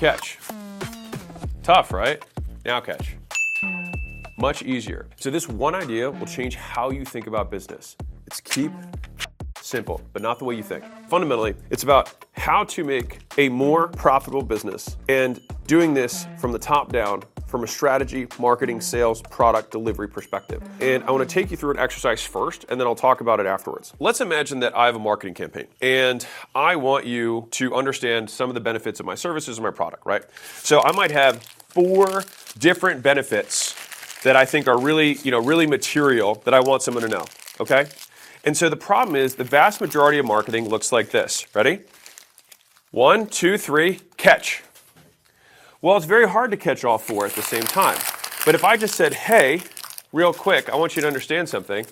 Catch. Tough, right? Now catch. Much easier. So this one idea will change how you think about business. It's keep simple, but not the way you think. Fundamentally, it's about how to make a more profitable business and doing this from the top down, from a strategy, marketing, sales, product, delivery perspective. And I want to take you through an exercise first, and then I'll talk about it afterwards. Let's imagine that I have a marketing campaign, and I want you to understand some of the benefits of my services and my product, right? So I might have 4 different benefits that I think are really material that I want someone to know, okay? And so the problem is the vast majority of marketing looks like this. Ready? 1, 2, 3, catch. Well, it's very hard to catch all 4 at the same time. But if I just said, hey, real quick, I want you to understand something,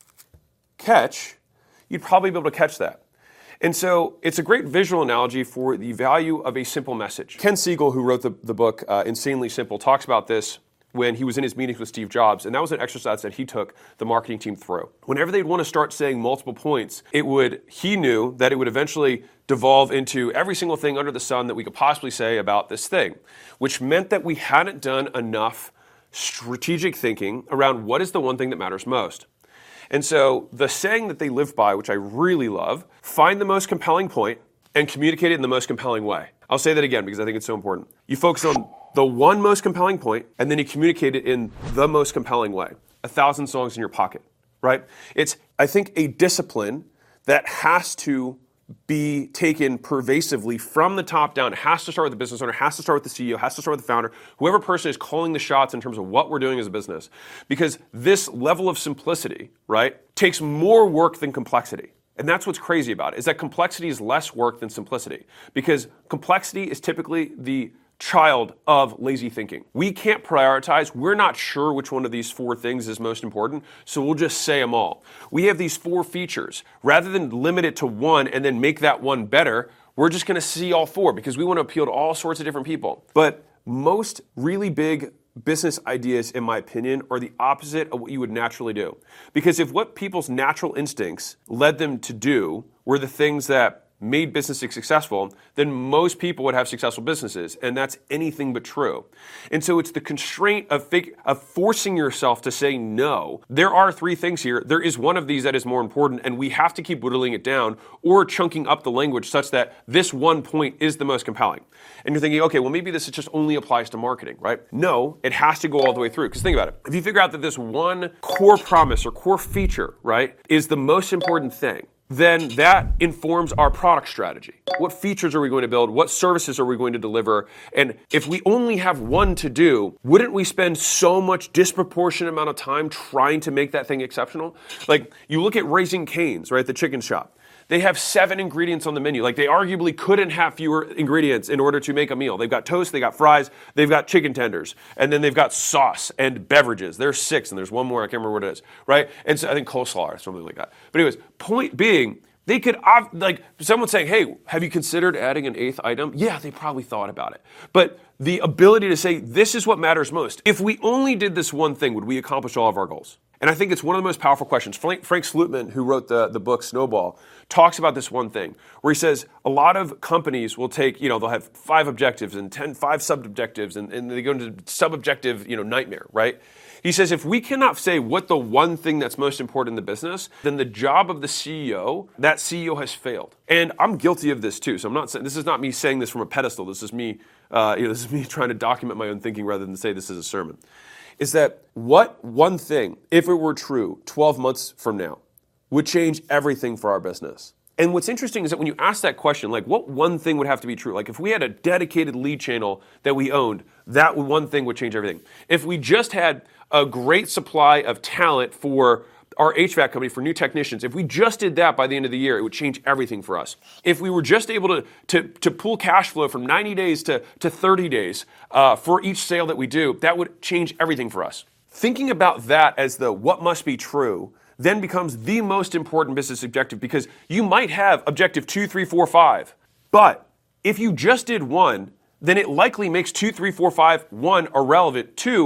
catch, you'd probably be able to catch that. And so it's a great visual analogy for the value of a simple message. Ken Siegel, who wrote the book Insanely Simple, talks about this when he was in his meetings with Steve Jobs, and that was an exercise that he took the marketing team through. Whenever they'd want to start saying multiple points, he knew that it would eventually devolve into every single thing under the sun that we could possibly say about this thing, which meant that we hadn't done enough strategic thinking around what is the one thing that matters most. And so the saying that they live by, which I really love, find the most compelling point and communicate it in the most compelling way. I'll say that again because I think it's so important. You focus on the one most compelling point, and then you communicate it in the most compelling way. 1,000 songs in your pocket, right? It's, I think, a discipline that has to be taken pervasively from the top down. It has to start with the business owner, it has to start with the CEO, it has to start with the founder, whoever person is calling the shots in terms of what we're doing as a business. Because this level of simplicity, right, takes more work than complexity. And that's what's crazy about it, is that complexity is less work than simplicity. Because complexity is typically the child of lazy thinking. We can't prioritize. We're not sure which one of these 4 things is most important, so we'll just say them all. We have these 4 features. Rather than limit it to one and then make that one better, we're just going to see all 4 because we want to appeal to all sorts of different people. But most really big business ideas, in my opinion, are the opposite of what you would naturally do. Because if what people's natural instincts led them to do were the things that made businesses successful, then most people would have successful businesses, and that's anything but true. And so it's the constraint of forcing yourself to say no. There are 3 things here. There is one of these that is more important, and we have to keep whittling it down or chunking up the language such that this one point is the most compelling. And you're thinking, okay, well, maybe this just only applies to marketing, right? No, it has to go all the way through. Because think about it. If you figure out that this one core promise or core feature, right, is the most important thing, then that informs our product strategy. What features are we going to build? What services are we going to deliver? And if we only have one to do, wouldn't we spend so much disproportionate amount of time trying to make that thing exceptional? Like, you look at Raising Cane's, right, the chicken shop. They have 7 ingredients on the menu. Like, they arguably couldn't have fewer ingredients in order to make a meal. They've got toast, they got fries, they've got chicken tenders, and then they've got sauce and beverages. There's 6, and there's one more, I can't remember what it is, right? And so I think coleslaw or something like that. But anyways, point being, they could, like, someone saying, hey, have you considered adding an 8th item? Yeah, they probably thought about it. But the ability to say, this is what matters most. If we only did this one thing, would we accomplish all of our goals? And I think it's one of the most powerful questions. Frank Slootman, who wrote the book Snowball, talks about this one thing, where he says a lot of companies will take, they'll have 5 objectives and 5 sub-objectives, and they go into sub-objective, nightmare, right? He says if we cannot say what the one thing that's most important in the business, then the job of the CEO, that CEO has failed. And I'm guilty of this too. So I'm not saying, this is not me saying this from a pedestal. This is me, this is me trying to document my own thinking rather than say this is a sermon. Is that what one thing, if it were true 12 months from now, would change everything for our business? And what's interesting is that when you ask that question, like what one thing would have to be true? Like if we had a dedicated lead channel that we owned, that one thing would change everything. If we just had a great supply of talent for our HVAC company, for new technicians, if we just did that by the end of the year, it would change everything for us. If we were just able to pull cash flow from 90 days to 30 days for each sale that we do, that would change everything for us. Thinking about that as the what must be true then becomes the most important business objective, because you might have objective 2, 3, 4, 5. But if you just did one, then it likely makes 2, 3, 4, 5, 1 irrelevant. 2,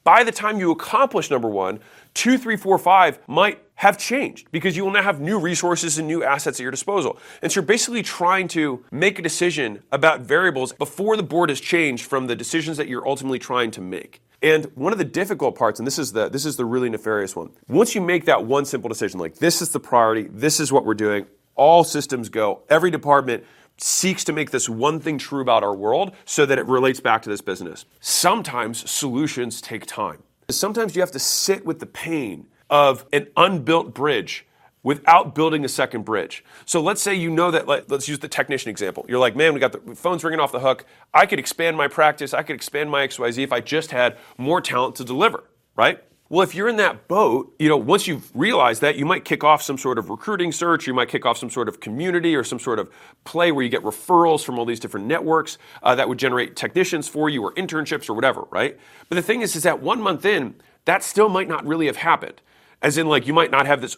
by the time you accomplish number one, 2, 3, 4, 5 might have changed because you will now have new resources and new assets at your disposal. And so you're basically trying to make a decision about variables before the board has changed from the decisions that you're ultimately trying to make. And one of the difficult parts, and this is the really nefarious one, once you make that one simple decision, like this is the priority, this is what we're doing, all systems go, every department seeks to make this one thing true about our world so that it relates back to this business. Sometimes solutions take time. Sometimes you have to sit with the pain of an unbuilt bridge without building a second bridge. So let's say you know that, let's use the technician example. You're like, man, we got the phone's ringing off the hook. I could expand my practice. I could expand my XYZ if I just had more talent to deliver, right? Well, if you're in that boat, once you've realized that, you might kick off some sort of recruiting search, you might kick off some sort of community or some sort of play where you get referrals from all these different networks that would generate technicians for you or internships or whatever, right? But the thing is that 1 month in, that still might not really have happened. As in, you might not have this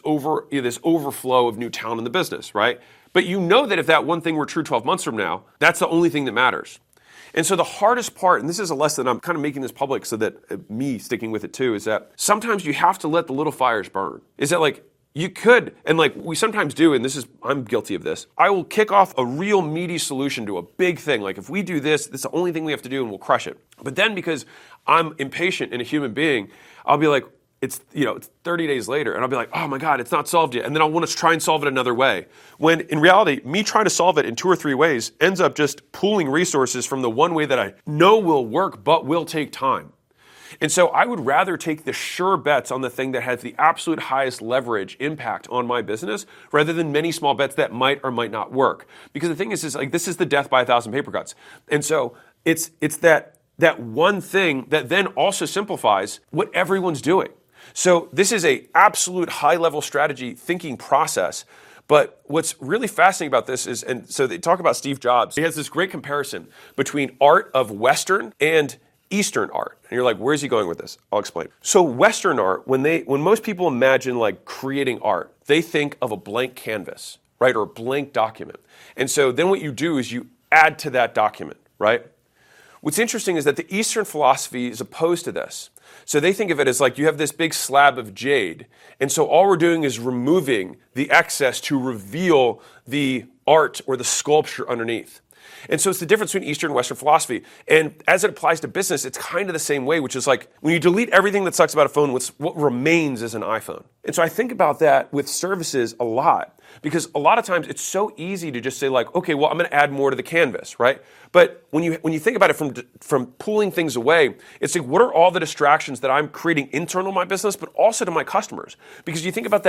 overflow of new talent in the business, right? But you know that if that one thing were true 12 months from now, that's the only thing that matters. And so the hardest part, and this is a lesson, I'm kind of making this public so that me sticking with it too, is that sometimes you have to let the little fires burn. Is that you could, and we sometimes do, and I'm guilty of this, I will kick off a real meaty solution to a big thing. If we do this, it's the only thing we have to do and we'll crush it. But then because I'm impatient and a human being, I'll be like, it's 30 days later, and I'll be like, oh my God, it's not solved yet. And then I'll want to try and solve it another way. When in reality, me trying to solve it in 2 or 3 ways ends up just pooling resources from the one way that I know will work, but will take time. And so I would rather take the sure bets on the thing that has the absolute highest leverage impact on my business rather than many small bets that might or might not work. Because the thing is this is the death by 1,000 paper cuts. And so it's that one thing that then also simplifies what everyone's doing. So this is a absolute high-level strategy thinking process. But what's really fascinating about this is, and so they talk about Steve Jobs, he has this great comparison between art of Western and Eastern art. And you're like, where's he going with this? I'll explain. So Western art, when most people imagine creating art, they think of a blank canvas, right? Or a blank document. And so then what you do is you add to that document, right? What's interesting is that the Eastern philosophy is opposed to this. So they think of it as you have this big slab of jade, and so all we're doing is removing the excess to reveal the art or the sculpture underneath. And so it's the difference between Eastern and Western philosophy. And as it applies to business, it's kind of the same way, which is when you delete everything that sucks about a phone, what remains is an iPhone. And so I think about that with services a lot, because a lot of times it's so easy to just say okay, well, I'm going to add more to the canvas, right? But when you think about it from pulling things away, it's what are all the distractions that I'm creating internal to my business, but also to my customers? Because you think about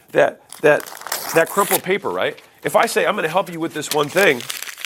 that crumpled paper, right? If I say I'm going to help you with this one thing,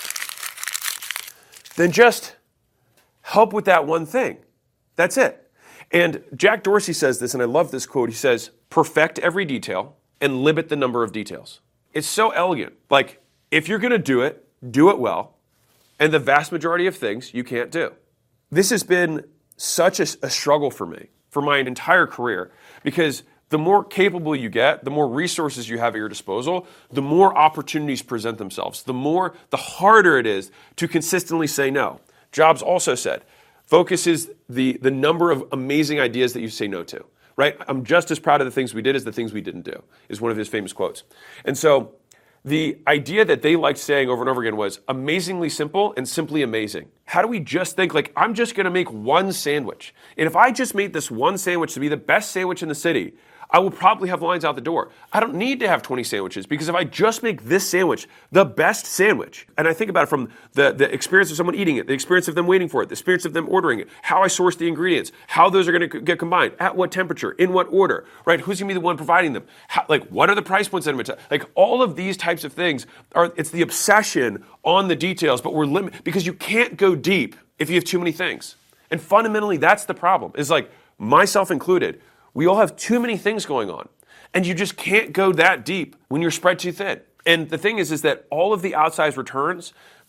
then just help with that one thing. That's it. And Jack Dorsey says this, and I love this quote. He says, perfect every detail and limit the number of details. It's so elegant. If you're going to do it well, and the vast majority of things you can't do. This has been such a struggle for me, for my entire career, because the more capable you get, the more resources you have at your disposal, the more opportunities present themselves, the harder it is to consistently say no. Jobs also said, focus is the number of amazing ideas that you say no to, right? I'm just as proud of the things we did as the things we didn't do, is one of his famous quotes. And so the idea that they liked saying over and over again was amazingly simple and simply amazing. How do we just think I'm just going to make one sandwich? And if I just made this one sandwich to be the best sandwich in the city, I will probably have lines out the door. I don't need to have 20 sandwiches because if I just make this sandwich the best sandwich, and I think about it from the experience of someone eating it, the experience of them waiting for it, the experience of them ordering it, how I source the ingredients, how those are going to get combined, at what temperature, in what order, right? Who's going to be the one providing them? What are the price points? All of these types of things it's the obsession on the details, but we're limited because you can't go deep if you have too many things. And fundamentally, that's the problem. Is myself included. We all have too many things going on, and you just can't go that deep when you're spread too thin. And the thing is that all of the outsized returns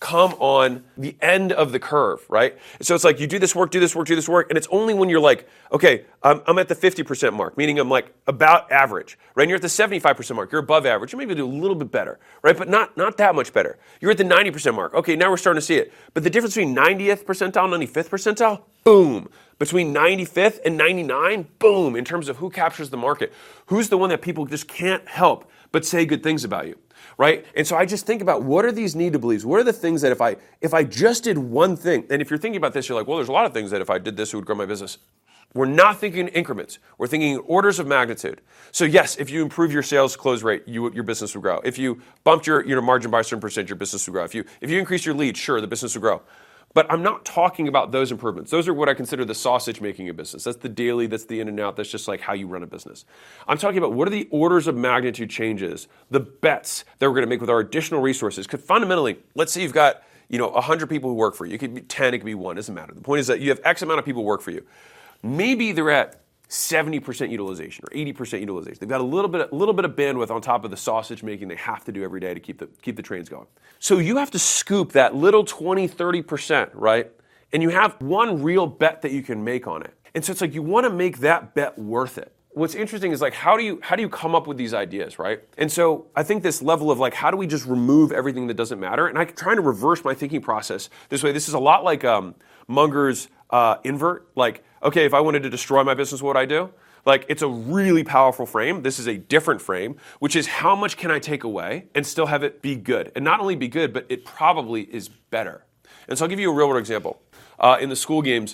come on the end of the curve, right? So it's like you do this work, and it's only when you're like, okay, I'm at the 50% mark, meaning I'm like about average, right? And you're at the 75% mark, you're above average, you maybe do a little bit better, right? But not that much better. You're at the 90% mark. Okay, now we're starting to see it. But the difference between 90th percentile and 95th percentile, boom. Between 95th and 99, boom, in terms of who captures the market. Who's the one that people just can't help but say good things about you, right? And so I just think about, what are these need to believes? What are the things that if I just did one thing, and if you're thinking about this, you're like, well, there's a lot of things that if I did this, it would grow my business. We're not thinking in increments. We're thinking in orders of magnitude. So yes, if you improve your sales close rate, your business will grow. If you bumped your margin by a certain percent, your business will grow. If you increase your lead, sure, the business will grow. But I'm not talking about those improvements. Those are what I consider the sausage making a business. That's the daily, that's the in and out, that's just like how you run a business. I'm talking about what are the orders of magnitude changes, the bets that we're going to make with our additional resources. Because fundamentally, let's say you've got 100 people who work for you. It could be 10, it could be 1, doesn't matter. The point is that you have X amount of people who work for you. Maybe they're at 70% utilization or 80% utilization. They've got a little bit of bandwidth on top of the sausage making they have to do every day to keep the trains going. So you have to scoop that little 20, 30%, right? And you have one real bet that you can make on it. And so it's like you want to make that bet worth it. What's interesting is like how do you come up with these ideas, right? And so I think this level of like how do we just remove everything that doesn't matter? And I'm trying to reverse my thinking process this way. This is a lot like Munger's invert. Like, okay, if I wanted to destroy my business, what would I do? Like, it's a really powerful frame. This is a different frame, which is how much can I take away and still have it be good? And not only be good, but it probably is better. And so I'll give you a real world example. In the school games,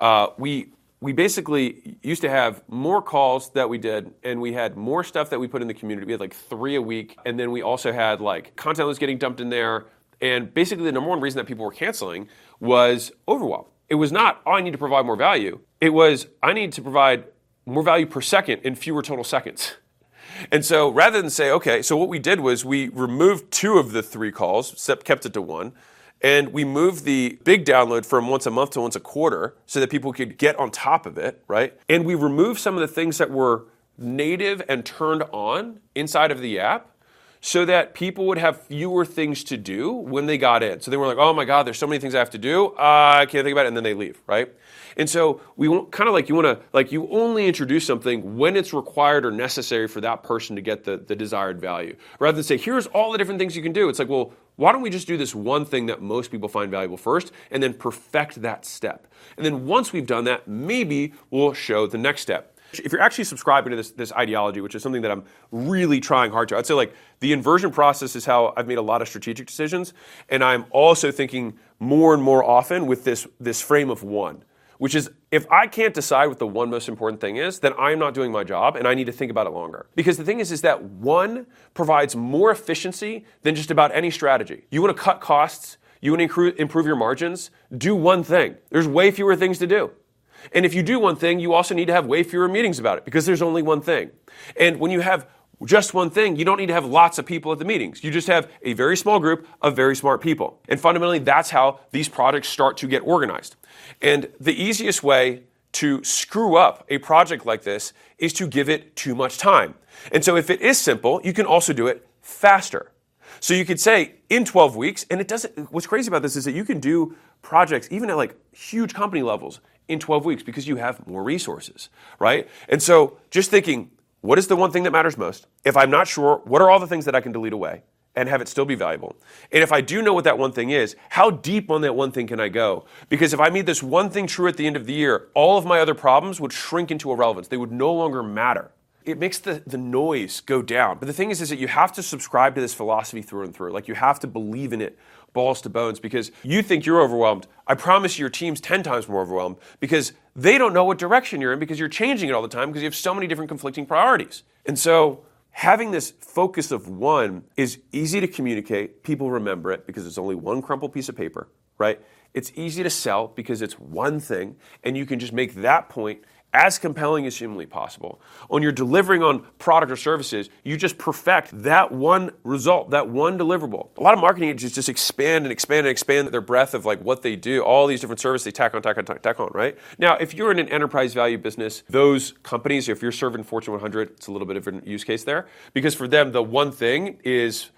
we basically used to have more calls that we did, and we had more stuff that we put in the community. We had like 3 a week, and then we also had like content that was getting dumped in there. And basically the number one reason that people were canceling was overwhelm. It was not, I need to provide more value. It was, I need to provide more value per second in fewer total seconds. And so rather than say, okay, so what we did was we removed 2 of the 3 calls, kept it to 1, and we moved the big download from once a month to once a quarter so that people could get on top of it, right? And we removed some of the things that were native and turned on inside of the app so that people would have fewer things to do when they got in. So they were like, oh my God, there's so many things I have to do. I can't think about it. And then they leave, right? And so we want kind of like you only introduce something when it's required or necessary for that person to get the desired value. Rather than say, here's all the different things you can do. It's like, well, why don't we just do this one thing that most people find valuable first and then perfect that step? And then once we've done that, maybe we'll show the next step. If you're actually subscribing to this ideology, which is something that I'm really trying hard to, I'd say like the inversion process is how I've made a lot of strategic decisions. And I'm also thinking more and more often with this frame of 1, which is if I can't decide what the one most important thing is, then I'm not doing my job and I need to think about it longer. Because the thing is that 1 provides more efficiency than just about any strategy. You want to cut costs, you want to improve your margins, do one thing. There's way fewer things to do. And if you do one thing, you also need to have way fewer meetings about it because there's only one thing. And when you have just one thing, you don't need to have lots of people at the meetings. You just have a very small group of very smart people. And fundamentally, that's how these projects start to get organized. And the easiest way to screw up a project like this is to give it too much time. And so if it is simple, you can also do it faster. So you could say in 12 weeks, and it doesn't, what's crazy about this is that you can do projects even at like huge company levels in 12 weeks because you have more resources, right? And so just thinking, what is the one thing that matters most? If I'm not sure, what are all the things that I can delete away and have it still be valuable? And if I do know what that one thing is, how deep on that one thing can I go? Because if I made this one thing true at the end of the year, all of my other problems would shrink into irrelevance. They would no longer matter. It makes the noise go down. But the thing is that you have to subscribe to this philosophy through and through. Like you have to believe in it balls to bones because you think you're overwhelmed. I promise you your team's 10 times more overwhelmed because they don't know what direction you're in because you're changing it all the time because you have so many different conflicting priorities. And so having this focus of 1 is easy to communicate. People remember it because it's only one crumpled piece of paper, right? It's easy to sell because it's one thing and you can just make that point as compelling as humanly possible. When you're delivering on product or services, you just perfect that one result, that one deliverable. A lot of marketing agencies just expand and expand and expand their breadth of like what they do, all these different services they tack on, right? Now, if you're in an enterprise value business, those companies, if you're serving Fortune 100, it's a little bit of a use case there because for them, the one thing is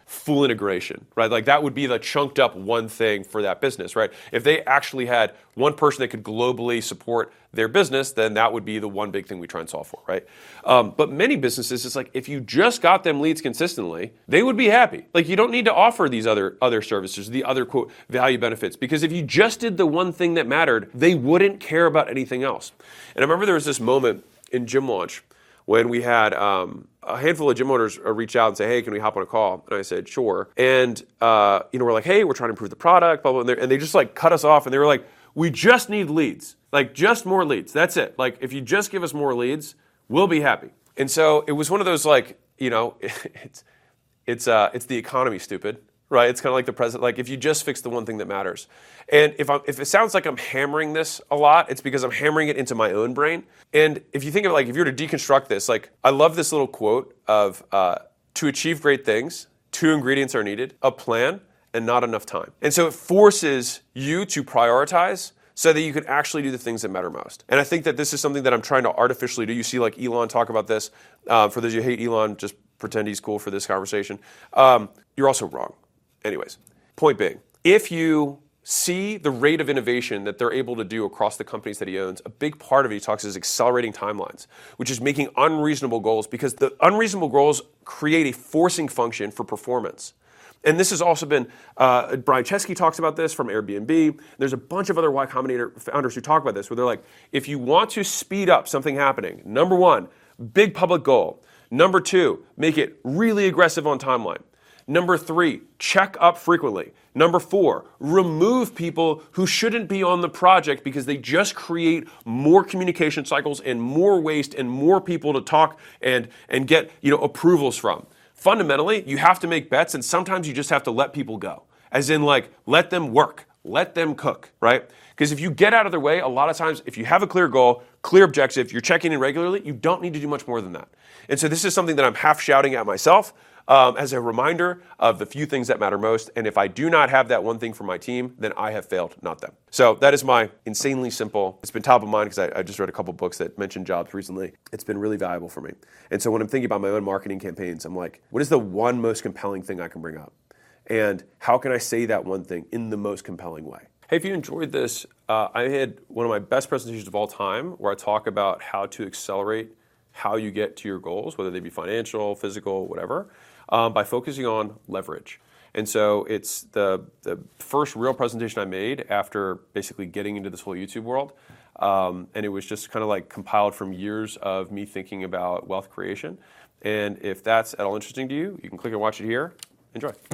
full integration, right? Like that would be the chunked up one thing for that business, right? If they actually had one person that could globally support their business, then that would be the one big thing we try and solve for, right? But many businesses, it's like if you just got them leads consistently, they would be happy. Like you don't need to offer these other services, the other quote value benefits, because if you just did the one thing that mattered, they wouldn't care about anything else. And I remember there was this moment in Gym Launch when we had a handful of gym owners reach out and say, hey, can we hop on a call? And I said, sure. And we're like, hey, we're trying to improve the product, blah, blah, and they just like cut us off and they were like, we just need leads. Like just more leads. That's it. Like if you just give us more leads, we'll be happy. And so it was one of those like, it's the economy, stupid. Right, it's kind of like the president. Like if you just fix the one thing that matters, and if it sounds like I'm hammering this a lot, it's because I'm hammering it into my own brain. And if you think of it, like if you were to deconstruct this, like I love this little quote of to achieve great things, 2 ingredients are needed: a plan and not enough time. And so it forces you to prioritize so that you can actually do the things that matter most. And I think that this is something that I'm trying to artificially do. You see like Elon talk about this. For those of you who hate Elon, just pretend he's cool for this conversation. You're also wrong. Anyways, point being, if you see the rate of innovation that they're able to do across the companies that he owns, a big part of it, he talks, is accelerating timelines, which is making unreasonable goals, because the unreasonable goals create a forcing function for performance. And this has also been, Brian Chesky talks about this from Airbnb. There's a bunch of other Y Combinator founders who talk about this, where they're like, if you want to speed up something happening, number 1, big public goal. Number 2, make it really aggressive on timeline. Number 3, check up frequently. Number 4, remove people who shouldn't be on the project because they just create more communication cycles and more waste and more people to talk and get approvals from. Fundamentally, you have to make bets, and sometimes you just have to let people go. As in, like, let them work, let them cook, right? Because if you get out of their way, a lot of times, if you have a clear goal, clear objective, you're checking in regularly, you don't need to do much more than that. And so this is something that I'm half shouting at myself, as a reminder of the few things that matter most. And if I do not have that one thing for my team, then I have failed, not them. So that is my insanely simple. It's been top of mind because I just read a couple books that mentioned jobs recently. It's been really valuable for me. And so when I'm thinking about my own marketing campaigns, I'm like, what is the one most compelling thing I can bring up? And how can I say that one thing in the most compelling way? Hey, if you enjoyed this, I had one of my best presentations of all time where I talk about how to accelerate how you get to your goals, whether they be financial, physical, whatever, by focusing on leverage. And so it's the first real presentation I made after basically getting into this whole YouTube world. And it was just kind of like compiled from years of me thinking about wealth creation. And if that's at all interesting to you, you can click and watch it here. Enjoy.